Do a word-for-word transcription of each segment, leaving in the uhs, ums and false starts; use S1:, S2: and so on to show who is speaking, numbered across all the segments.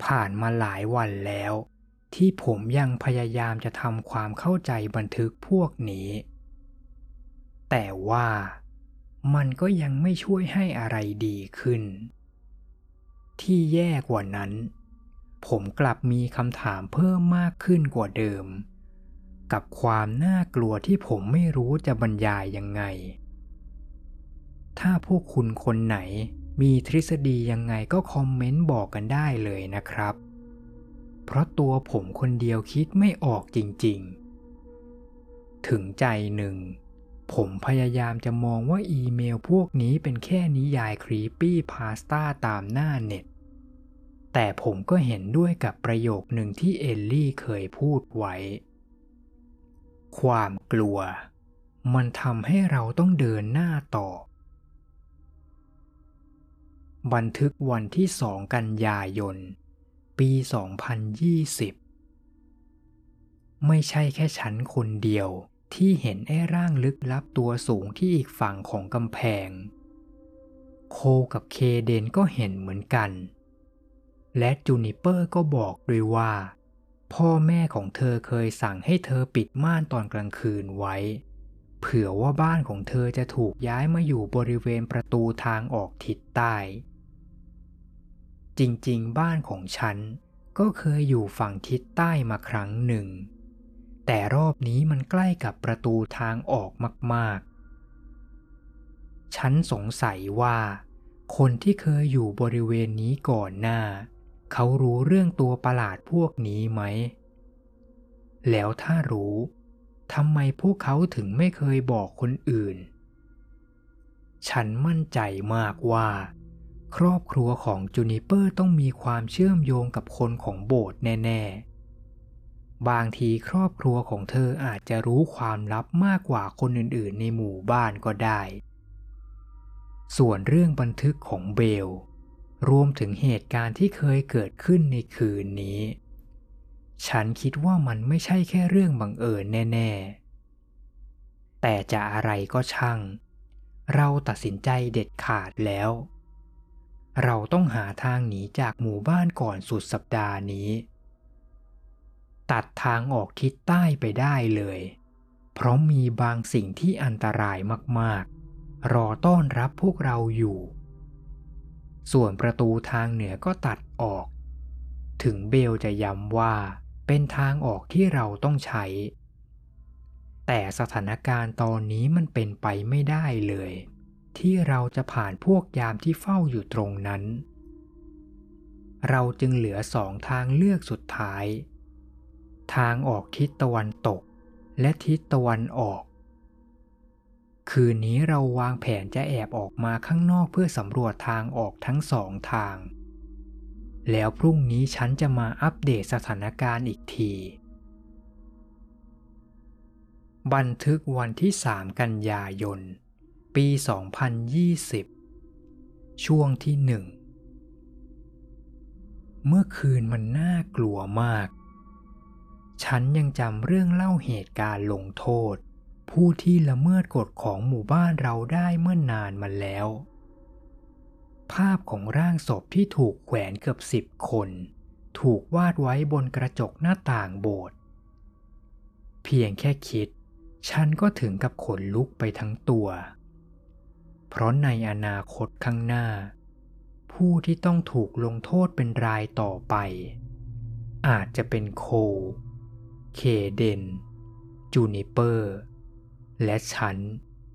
S1: ผ่านมาหลายวันแล้วที่ผมยังพยายามจะทำความเข้าใจบันทึกพวกนี้แต่ว่ามันก็ยังไม่ช่วยให้อะไรดีขึ้นที่แย่กว่านั้นผมกลับมีคำถามเพิ่มมากขึ้นกว่าเดิมกับความน่ากลัวที่ผมไม่รู้จะบรรยายยังไงถ้าพวกคุณคนไหนมีทฤษฎียังไงก็คอมเมนต์บอกกันได้เลยนะครับเพราะตัวผมคนเดียวคิดไม่ออกจริงๆถึงใจหนึ่งผมพยายามจะมองว่าอีเมลพวกนี้เป็นแค่นิยายครีปปี้พาสต้าตามหน้าเน็ตแต่ผมก็เห็นด้วยกับประโยคหนึ่งที่เอลลี่เคยพูดไว้ความกลัวมันทำให้เราต้องเดินหน้าต่อบันทึกวันที่สองกันยายนปีสองพันยี่สิบไม่ใช่แค่ฉันคนเดียวที่เห็นไอ้ร่างลึกลับตัวสูงที่อีกฝั่งของกำแพงโคกับเคเดนก็เห็นเหมือนกันและจูนิเปอร์ก็บอกด้วยว่าพ่อแม่ของเธอเคยสั่งให้เธอปิดม่านตอนกลางคืนไว้เผื่อว่าบ้านของเธอจะถูกย้ายมาอยู่บริเวณประตูทางออกทิศใต้จริงๆบ้านของฉันก็เคยอยู่ฝั่งทิศใต้มาครั้งหนึ่งแต่รอบนี้มันใกล้กับประตูทางออกมากๆฉันสงสัยว่าคนที่เคยอยู่บริเวณนี้ก่อนหน้าเขารู้เรื่องตัวประหลาดพวกนี้ไหมแล้วถ้ารู้ทำไมพวกเขาถึงไม่เคยบอกคนอื่นฉันมั่นใจมากว่าครอบครัวของจูนิเปอร์ต้องมีความเชื่อมโยงกับคนของโบสถ์แน่ๆบางทีครอบครัวของเธออาจจะรู้ความลับมากกว่าคนอื่นๆในหมู่บ้านก็ได้ส่วนเรื่องบันทึกของเบลรวมถึงเหตุการณ์ที่เคยเกิดขึ้นในคืนนี้ฉันคิดว่ามันไม่ใช่แค่เรื่องบังเอิญแน่ๆแต่จะอะไรก็ช่างเราตัดสินใจเด็ดขาดแล้วเราต้องหาทางหนีจากหมู่บ้านก่อนสุดสัปดาห์นี้ตัดทางออกทิศใต้ไปได้เลยเพราะมีบางสิ่งที่อันตรายมากๆรอต้อนรับพวกเราอยู่ส่วนประตูทางเหนือก็ตัดออกถึงเบลจะย้ำว่าเป็นทางออกที่เราต้องใช้แต่สถานการณ์ตอนนี้มันเป็นไปไม่ได้เลยที่เราจะผ่านพวกยามที่เฝ้าอยู่ตรงนั้นเราจึงเหลือสองทางเลือกสุดท้ายทางออกทิศตะวันตกและทิศตะวันออกคืนนี้เราวางแผนจะแอบออกมาข้างนอกเพื่อสำรวจทางออกทั้งสองทางแล้วพรุ่งนี้ฉันจะมาอัปเดตสถานการณ์อีกทีบันทึกวันที่สามกันยายนปีสองพันยี่สิบช่วงที่หนึ่งเมื่อคืนมันน่ากลัวมากฉันยังจำเรื่องเล่าเหตุการณ์ลงโทษผู้ที่ละเมิดกฎของหมู่บ้านเราได้เมื่อนานมาแล้วภาพของร่างศพที่ถูกแขวนเกือบสิบคนถูกวาดไว้บนกระจกหน้าต่างโบสถ์เพียงแค่คิดฉันก็ถึงกับขนลุกไปทั้งตัวเพราะในอนาคตข้างหน้าผู้ที่ต้องถูกลงโทษเป็นรายต่อไปอาจจะเป็นโคเคเดนจูนิเปอร์และฉัน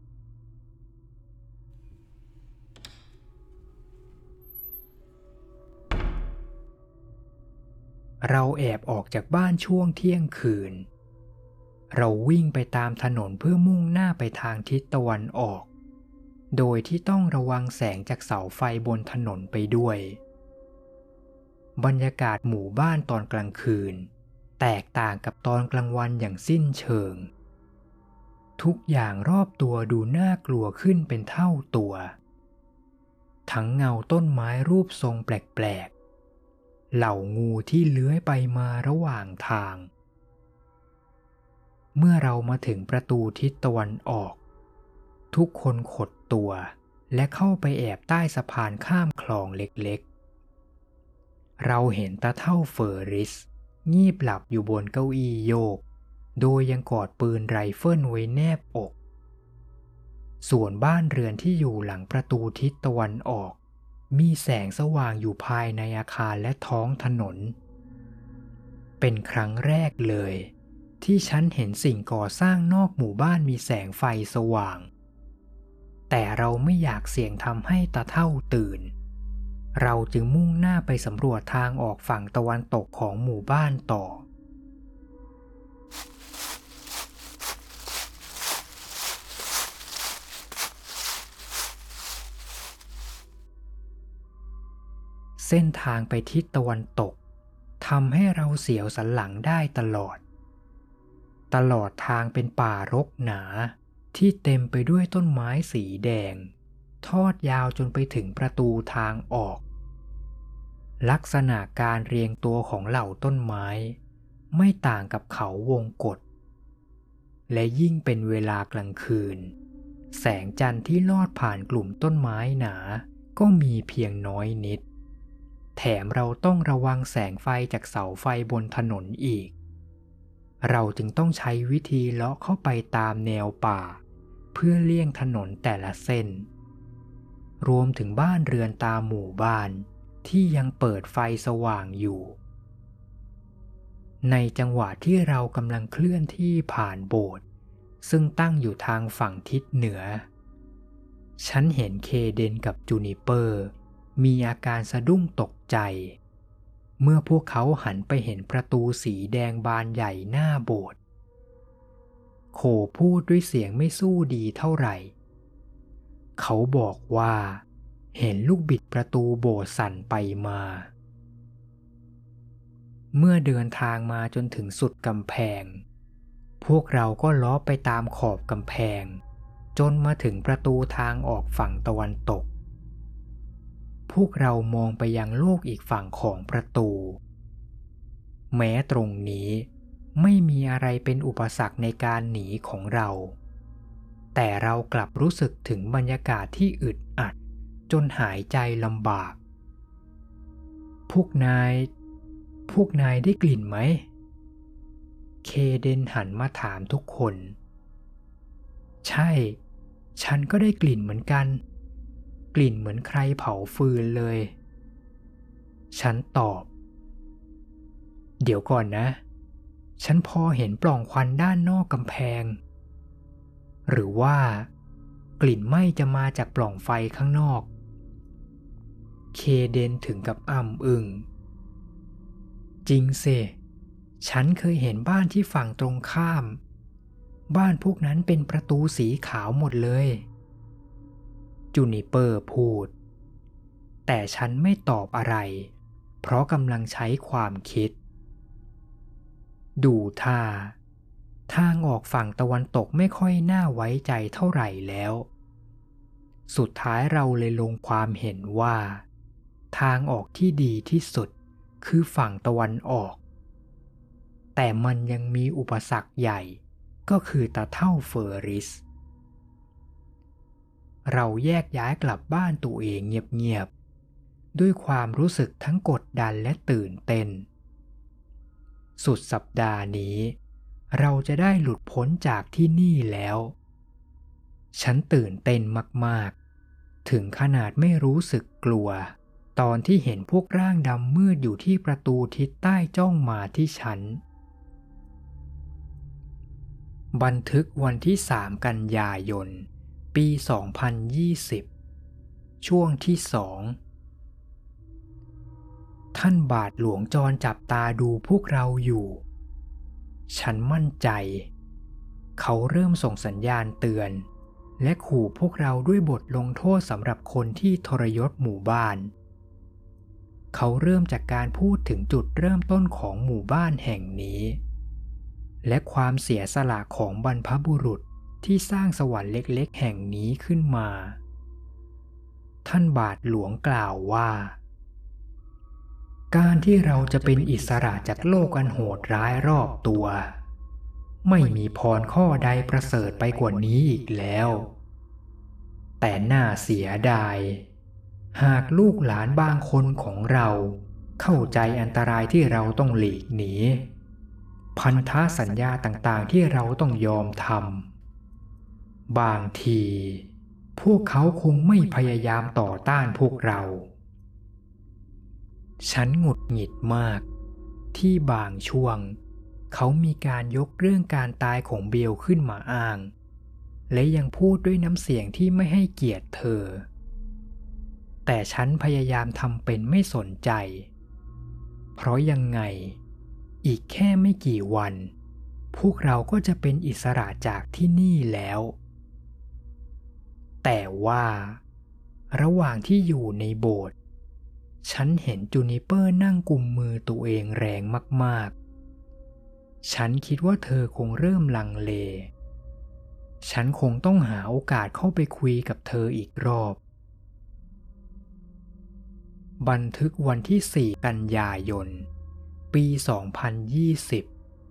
S1: เราแอบออกจากบ้านช่วงเที่ยงคืนเราวิ่งไปตามถนนเพื่อมุ่งหน้าไปทางทิศตะวันออกโดยที่ต้องระวังแสงจากเสาไฟบนถนนไปด้วยบรรยากาศหมู่บ้านตอนกลางคืนแตกต่างกับตอนกลางวันอย่างสิ้นเชิงทุกอย่างรอบตัวดูน่ากลัวขึ้นเป็นเท่าตัวทั้งเงาต้นไม้รูปทรงแปลกๆเหล่างูที่เลื้อยไปมาระหว่างทางเมื่อเรามาถึงประตูทิศตะวันออกทุกคนขดตัวและเข้าไปแอบใต้สะพานข้ามคลองเล็กเราเห็นตาเฒ่าเฟอร์ริสงีบหลับอยู่บนเก้าอี้โยกโดยยังกอดปืนไรเฟิลไว้แนบอกส่วนบ้านเรือนที่อยู่หลังประตูทิศตะวันออกมีแสงสว่างอยู่ภายในอาคารและท้องถนนเป็นครั้งแรกเลยที่ฉันเห็นสิ่งก่อสร้างนอกหมู่บ้านมีแสงไฟสว่างแต่เราไม่อยากเสี่ยงทำให้ตาเฒ่าตื่นเราจึงมุ่งหน้าไปสำรวจทางออกฝั่งตะวันตกของหมู่บ้านต่อเส้นทางไปทิศตะวันตกทำให้เราเสียวสันหลังได้ตลอดตลอดทางเป็นป่ารกหนาที่เต็มไปด้วยต้นไม้สีแดงทอดยาวจนไปถึงประตูทางออกลักษณะการเรียงตัวของเหล่าต้นไม้ไม่ต่างกับเขาวงกตและยิ่งเป็นเวลากลางคืนแสงจันทร์ที่ลอดผ่านกลุ่มต้นไม้หนาก็มีเพียงน้อยนิดแถมเราต้องระวังแสงไฟจากเสาไฟบนถนนอีกเราจึงต้องใช้วิธีเลาะเข้าไปตามแนวป่าเพื่อเลี่ยงถนนแต่ละเส้นรวมถึงบ้านเรือนตามหมู่บ้านที่ยังเปิดไฟสว่างอยู่ในจังหวะที่เรากำลังเคลื่อนที่ผ่านโบสถ์ซึ่งตั้งอยู่ทางฝั่งทิศเหนือฉันเห็นเคเดนกับจูนิเปอร์มีอาการสะดุ้งตกใจเมื่อพวกเขาหันไปเห็นประตูสีแดงบานใหญ่หน้าโบสถ์โคพูดด้วยเสียงไม่สู้ดีเท่าไหร่เขาบอกว่าเห็นลูกบิดประตูโบสถ์สั่นไปมาเมื่อเดินทางมาจนถึงสุดกำแพงพวกเราก็ล้อไปตามขอบกำแพงจนมาถึงประตูทางออกฝั่งตะวันตกพวกเรามองไปยังโลกอีกฝั่งของประตูแม้ตรงนี้ไม่มีอะไรเป็นอุปสรรคในการหนีของเราแต่เรากลับรู้สึกถึงบรรยากาศที่อึดอัดจนหายใจลำบากพวกนายพวกนายได้กลิ่นไหมเคเดนหันมาถามทุกคนใช่ฉันก็ได้กลิ่นเหมือนกันกลิ่นเหมือนใครเผาฟืนเลยฉันตอบเดี๋ยวก่อนนะฉันพอเห็นปล่องควันด้านนอกกำแพงหรือว่ากลิ่นไหม้จะมาจากปล่องไฟข้างนอกเคเดนถึงกับอ้ำอึ้งจริงสิฉันเคยเห็นบ้านที่ฝั่งตรงข้ามบ้านพวกนั้นเป็นประตูสีขาวหมดเลยจูนิเปอร์พูดแต่ฉันไม่ตอบอะไรเพราะกำลังใช้ความคิดดูท่าทางออกฝั่งตะวันตกไม่ค่อยน่าไว้ใจเท่าไหร่แล้วสุดท้ายเราเลยลงความเห็นว่าทางออกที่ดีที่สุดคือฝั่งตะวันออกแต่มันยังมีอุปสรรคใหญ่ก็คือตาเฒ่าเฟอร์ริสเราแยกย้ายกลับบ้านตัวเองเงียบๆด้วยความรู้สึกทั้งกดดันและตื่นเต้นสุดสัปดาห์นี้เราจะได้หลุดพ้นจากที่นี่แล้วฉันตื่นเต้นมากๆถึงขนาดไม่รู้สึกกลัวตอนที่เห็นพวกร่างดำมืดอยู่ที่ประตูทิศใต้จ้องมาที่ฉันบันทึกวันที่สามกันยายนปีสองพันยี่สิบช่วงที่สองท่านบาทหลวงจรจับตาดูพวกเราอยู่ฉันมั่นใจเขาเริ่มส่งสัญญาณเตือนและขู่พวกเราด้วยบทลงโทษสำหรับคนที่ทรยศหมู่บ้านเขาเริ่มจากการพูดถึงจุดเริ่มต้นของหมู่บ้านแห่งนี้และความเสียสละของบรรพบุรุษที่สร้างสวรรค์เล็กๆแห่งนี้ขึ้นมาท่านบาทหลวงกล่าวว่าการที่เราจะเป็นอิสระจากโลกอันโหดร้ายรอบตัวไม่มีพรข้อใดประเสริฐไปกว่านี้อีกแล้วแต่น่าเสียดายหากลูกหลานบางคนของเราเข้าใจอันตรายที่เราต้องหลีกหนีพันธสัญญาต่างๆที่เราต้องยอมทำบางทีพวกเขาคงไม่พยายามต่อต้านพวกเราฉันหงุดหงิดมากที่บางช่วงเขามีการยกเรื่องการตายของเบลขึ้นมาอ้างและยังพูดด้วยน้ำเสียงที่ไม่ให้เกียรติเธอแต่ฉันพยายามทำเป็นไม่สนใจเพราะยังไงอีกแค่ไม่กี่วันพวกเราก็จะเป็นอิสระจากที่นี่แล้วแต่ว่าระหว่างที่อยู่ในโบสถ์ฉันเห็นจูนิเปอร์นั่งกุมมือตัวเองแรงมากๆฉันคิดว่าเธอคงเริ่มลังเลฉันคงต้องหาโอกาสเข้าไปคุยกับเธออีกรอบบันทึกวันที่สี่กันยายนปีสองพันยี่สิบ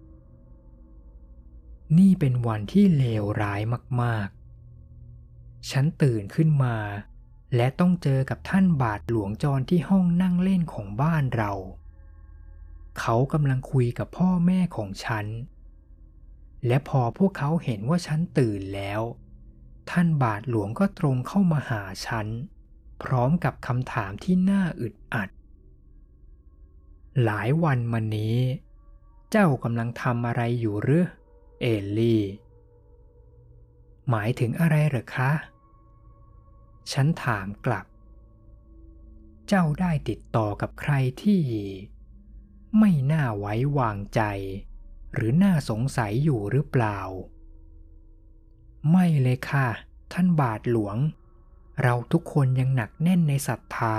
S1: นี่เป็นวันที่เลวร้ายมากๆฉันตื่นขึ้นมาและต้องเจอกับท่านบาทหลวงจรที่ห้องนั่งเล่นของบ้านเราเขากำลังคุยกับพ่อแม่ของฉันและพอพวกเขาเห็นว่าฉันตื่นแล้วท่านบาทหลวงก็ตรงเข้ามาหาฉันพร้อมกับคำถามที่น่าอึดอัดหลายวันมานี้เจ้ากำลังทำอะไรอยู่หรือเอลลี่หมายถึงอะไรเหรอคะฉันถามกลับเจ้าได้ติดต่อกับใครที่ไม่น่าไว้วางใจหรือน่าสงสัยอยู่หรือเปล่าไม่เลยค่ะท่านบาทหลวงเราทุกคนยังหนักแน่นในศรัทธา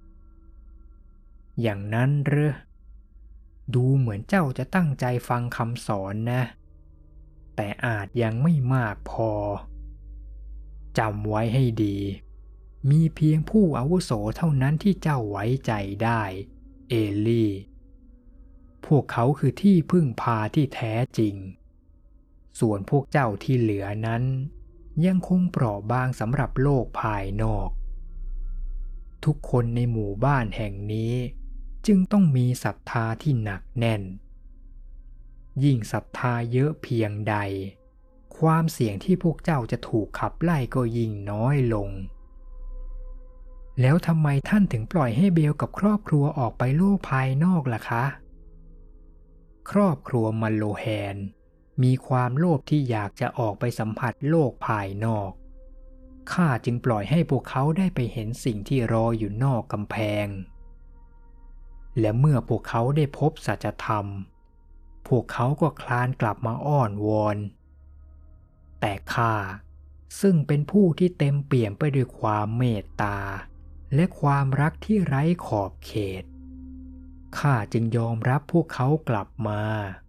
S1: อย่างนั้นเหรอดูเหมือนเจ้าจะตั้งใจฟังคำสอนนะแต่อาจยังไม่มากพอจำไว้ให้ดีมีเพียงผู้อาวุโสเท่านั้นที่เจ้าไว้ใจได้เอลลี่พวกเขาคือที่พึ่งพาที่แท้จริงส่วนพวกเจ้าที่เหลือนั้นยังคงเปราะบางสำหรับโลกภายนอกทุกคนในหมู่บ้านแห่งนี้จึงต้องมีศรัทธาที่หนักแน่นยิ่งศรัทธาเยอะเพียงใดความเสี่ยงที่พวกเจ้าจะถูกขับไล่ก็ยิ่งน้อยลงแล้วทำไมท่านถึงปล่อยให้เบลกับครอบครัวออกไปโลกภายนอกล่ะคะครอบครัวมัลโลแฮนมีความโลภที่อยากจะออกไปสัมผัสโลกภายนอกข้าจึงปล่อยให้พวกเขาได้ไปเห็นสิ่งที่รออยู่นอกกำแพงและเมื่อพวกเขาได้พบสัจธรรมพวกเขาก็คลานกลับมาอ้อนวอนแต่ข้าซึ่งเป็นผู้ที่เต็มเปี่ยมไปด้วยความเมตตาและความรักที่ไร้ขอบเขตข้าจึงยอมรับพวกเขากลับมา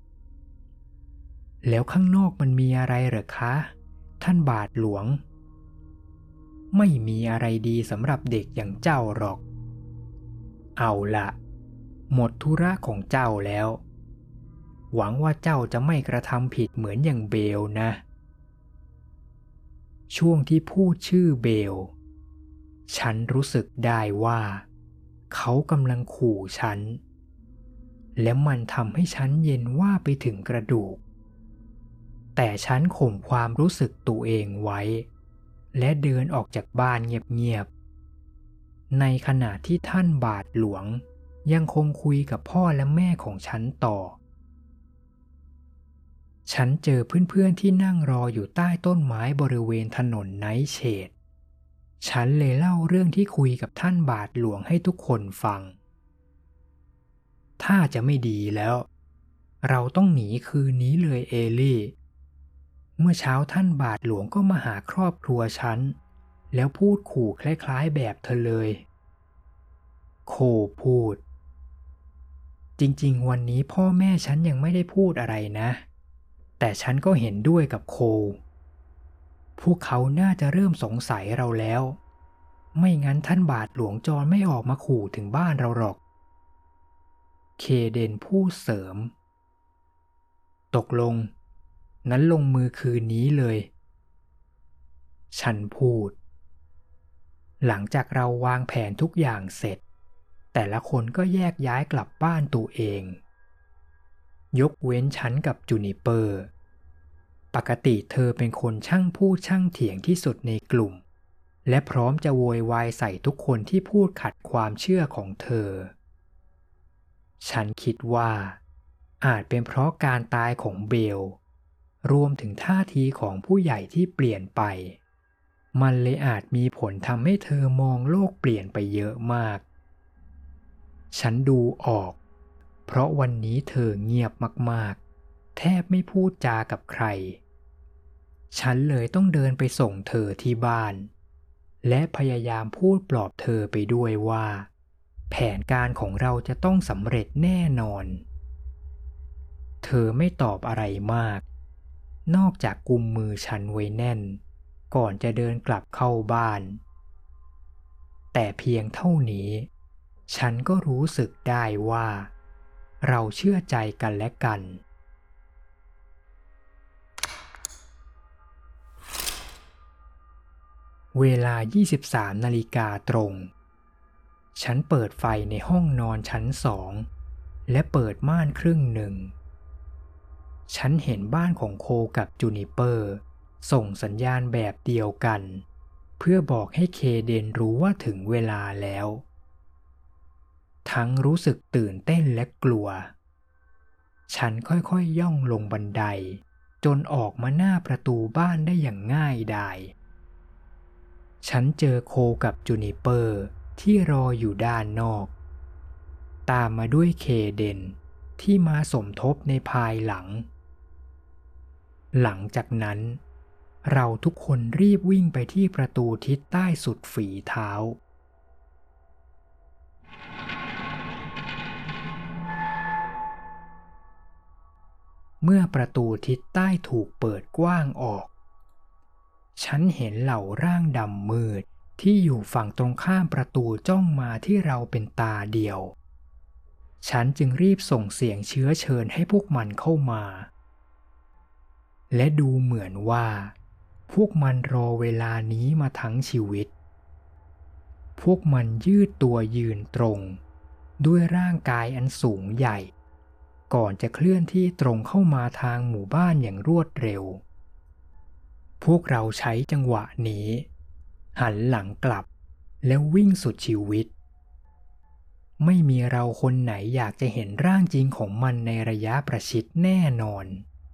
S1: แล้วข้างนอกมันมีอะไรเหรอคะท่านบาทหลวงไม่มีอะไรดีสำหรับเด็กอย่างเจ้าหรอกเอาล่ะหมดธุระของเจ้าแล้วหวังว่าเจ้าจะไม่กระทำผิดเหมือนอย่างเบลนะช่วงที่พูดชื่อเบลฉันรู้สึกได้ว่าเขากำลังขู่ฉันและมันทำให้ฉันเย็นว่าไปถึงกระดูกแต่ฉันข่มความรู้สึกตัวเองไว้และเดินออกจากบ้านเงียบๆในขณะที่ท่านบาทหลวงยังคงคุยกับพ่อและแม่ของฉันต่อฉันเจอเพื่อนๆที่นั่งรออยู่ใต้ต้นไม้บริเวณถนนไนท์เชดฉันเลยเล่าเรื่องที่คุยกับท่านบาทหลวงให้ทุกคนฟังถ้าจะไม่ดีแล้วเราต้องหนีคืนนี้เลยเอลี่เมื่อเช้าท่านบาทหลวงก็มาหาครอบครัวฉันแล้วพูดขู่คล้ายๆแบบเธอเลยโคพูดจริงๆวันนี้พ่อแม่ฉันยังไม่ได้พูดอะไรนะแต่ฉันก็เห็นด้วยกับโคพวกเขาน่าจะเริ่มสงสัยเราแล้วไม่งั้นท่านบาทหลวงจรไม่ออกมาขู่ถึงบ้านเราหรอกเคเดนพูดเสริมตกลงนั้นลงมือคืนนี้เลยฉันพูดหลังจากเราวางแผนทุกอย่างเสร็จแต่ละคนก็แยกย้ายกลับบ้านตัวเองยกเว้นฉันกับจูนิเปอร์ปกติเธอเป็นคนช่างพูดช่างเถียงที่สุดในกลุ่มและพร้อมจะโวยวายใส่ทุกคนที่พูดขัดความเชื่อของเธอฉันคิดว่าอาจเป็นเพราะการตายของเบลรวมถึงท่าทีของผู้ใหญ่ที่เปลี่ยนไปมันเลยอาจมีผลทำให้เธอมองโลกเปลี่ยนไปเยอะมากฉันดูออกเพราะวันนี้เธอเงียบมากๆแทบไม่พูดจากับใครฉันเลยต้องเดินไปส่งเธอที่บ้านและพยายามพูดปลอบเธอไปด้วยว่าแผนการของเราจะต้องสำเร็จแน่นอนเธอไม่ตอบอะไรมากนอกจากกุมมือฉันไว้แน่นก่อนจะเดินกลับเข้าบ้านแต่เพียงเท่านี้ฉันก็รู้สึกได้ว่าเราเชื่อใจกันและกันเวลา ยี่สิบสาม นาฬิกาตรงฉันเปิดไฟในห้องนอนชั้นสองและเปิดม่านครึ่งหนึ่งฉันเห็นบ้านของโคกับจูนิเปอร์ส่งสัญญาณแบบเดียวกันเพื่อบอกให้เคเดนรู้ว่าถึงเวลาแล้วทั้งรู้สึกตื่นเต้นและกลัวฉันค่อยๆย่องลงบันไดจนออกมาหน้าประตูบ้านได้อย่างง่ายดายฉันเจอโคกับจูนิเปอร์ที่รออยู่ด้านนอกตามมาด้วยเคเดนที่มาสมทบในภายหลังหลังจากนั้นเราทุกคนรีบวิ่งไปที่ประตูทิศใต้สุดฝีเท้าเมื่อประตูทิศใต้ถูกเปิดกว้างออกฉันเห็นเหล่าร่างดำมืดที่อยู่ฝั่งตรงข้ามประตูจ้องมาที่เราเป็นตาเดียวฉันจึงรีบส่งเสียงเชื้อเชิญให้พวกมันเข้ามาและดูเหมือนว่าพวกมันรอเวลานี้มาทั้งชีวิตพวกมันยืดตัวยืนตรงด้วยร่างกายอันสูงใหญ่ก่อนจะเคลื่อนที่ตรงเข้ามาทางหมู่บ้านอย่างรวดเร็วพวกเราใช้จังหวะนี้หันหลังกลับแล้ววิ่งสุดชีวิตไม่มีเราคนไหนอยากจะเห็นร่างจริงของมันในระยะประชิดแน่นอน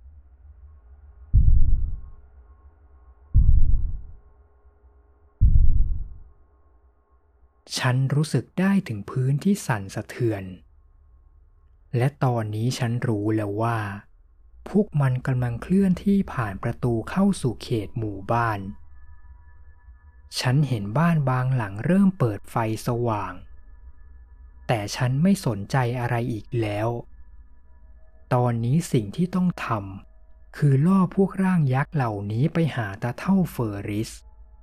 S1: ฉันรู้สึกได้ถึงพื้นที่สั่นสะเทือนและตอนนี้ฉันรู้แล้วว่าพวกมันกำลังเคลื่อนที่ผ่านประตูเข้าสู่เขตหมู่บ้านฉันเห็นบ้านบางหลังเริ่มเปิดไฟสว่างแต่ฉันไม่สนใจอะไรอีกแล้วตอนนี้สิ่งที่ต้องทำคือล่อพวกร่างยักษ์เหล่านี้ไปหาตาเท่าเฟอร์ริส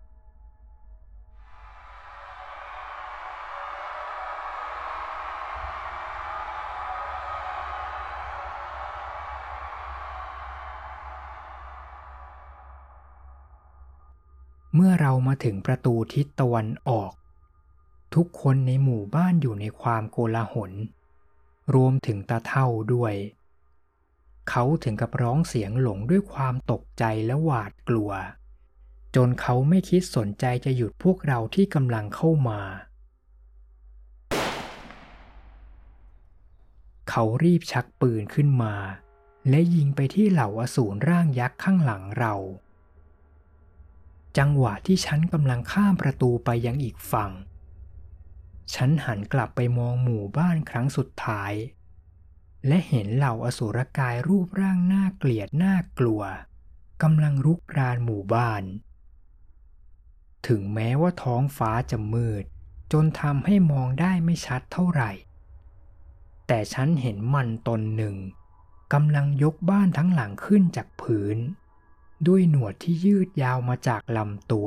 S1: เมื่อเรามาถึงประตูทิศตะวันออกทุกคนในหมู่บ้านอยู่ในความโกลาหลรวมถึงตาเท่าด้วยเขาถึงกับร้องเสียงหลงด้วยความตกใจและหวาดกลัวจนเขาไม่คิดสนใจจะหยุดพวกเราที่กำลังเข้ามาเขารีบชักปืนขึ้นมาและยิงไปที่เหล่าอสูรร่างยักษ์ข้างหลังเราจังหวะที่ฉันกำลังข้ามประตูไปยังอีกฝั่งฉันหันกลับไปมองหมู่บ้านครั้งสุดท้ายและเห็นเหล่าอสูรกายรูปร่างน่าเกลียดน่ากลัวกำลังรุกรานหมู่บ้านถึงแม้ว่าท้องฟ้าจะมืดจนทำให้มองได้ไม่ชัดเท่าไหร่แต่ฉันเห็นมันตนหนึ่งกำลังยกบ้านทั้งหลังขึ้นจากพื้นด้วยหนวดที่ยืดยาวมาจากลำตัว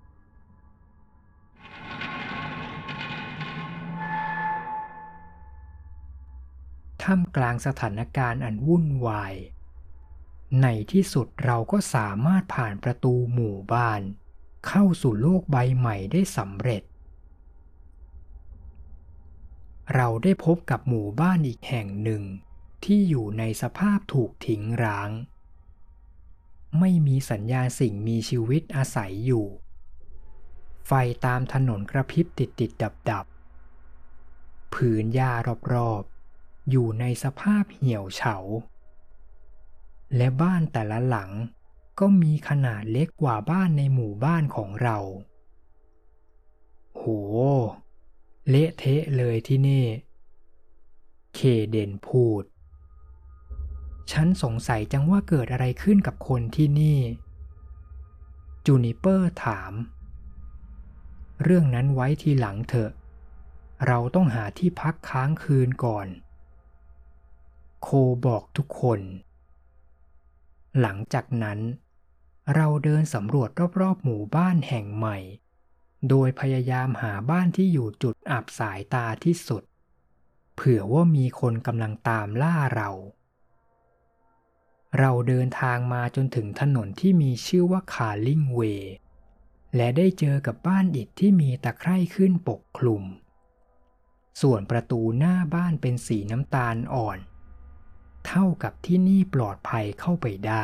S1: ท่ามกลางสถานการณ์อันวุ่นวายในที่สุดเราก็สามารถผ่านประตูหมู่บ้านเข้าสู่โลกใบใหม่ได้สำเร็จเราได้พบกับหมู่บ้านอีกแห่งหนึ่งที่อยู่ในสภาพถูกทิ้งร้าง ไม่มีสัญญาณสิ่งมีชีวิตอาศัยอยู่ ไฟตามถนนกระพริบติดติดดับดับๆผืนหญ้ารอบๆอยู่ในสภาพเหี่ยวเฉา และบ้านแต่ละหลังก็มีขนาดเล็กกว่าบ้านในหมู่บ้านของเรา โห เละเทะเลยที่นี่ เคเดนพูด ฉันสงสัยจังว่าเกิดอะไรขึ้นกับคนที่นี่ จูนิเปอร์ถาม เรื่องนั้นไว้ทีหลังเถอะ เราต้องหาที่พักค้างคืนก่อน โคบอกทุกคน หลังจากนั้นเราเดินสำรวจรอบๆหมู่บ้านแห่งใหม่ โดยพยายามหาบ้านที่อยู่จุดอับสายตาที่สุด เผื่อว่ามีคนกำลังตามล่าเรา เราเดินทางมาจนถึงถนนที่มีชื่อว่าคาร์ลิงเวย์ และได้เจอกับบ้านอิฐที่มีตะไคร่ขึ้นปกคลุม ส่วนประตูหน้าบ้านเป็นสีน้ำตาลอ่อน เท่ากับที่นี่ปลอดภัยเข้าไปได้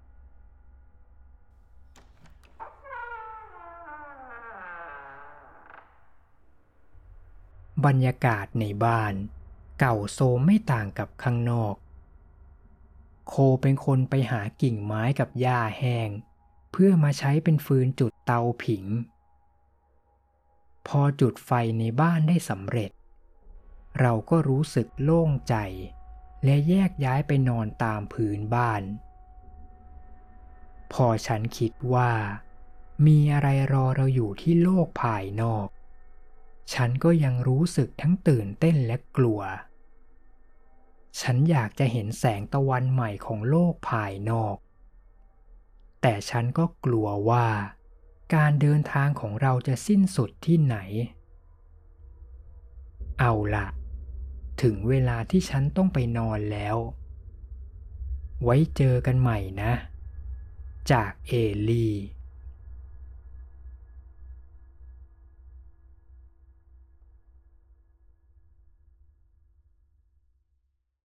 S1: บรรยากาศในบ้านเก่าโทรมไม่ต่างกับข้างนอก โคเป็นคนไปหากิ่งไม้กับหญ้าแห้งเพื่อมาใช้เป็นฟืนจุดเตาผิง พอจุดไฟในบ้านได้สำเร็จ เราก็รู้สึกโล่งใจและแยกย้ายไปนอนตามพื้นบ้าน พอฉันคิดว่ามีอะไรรอเราอยู่ที่โลกภายนอก ฉันก็ยังรู้สึกทั้งตื่นเต้นและกลัว ฉันอยากจะเห็นแสงตะวันใหม่ของโลกภายนอก แต่ฉันก็กลัวว่าการเดินทางของเราจะสิ้นสุดที่ไหน เอาล่ะ ถึงเวลาที่ฉันต้องไปนอนแล้ว ไว้เจอกันใหม่นะ จากเอลี่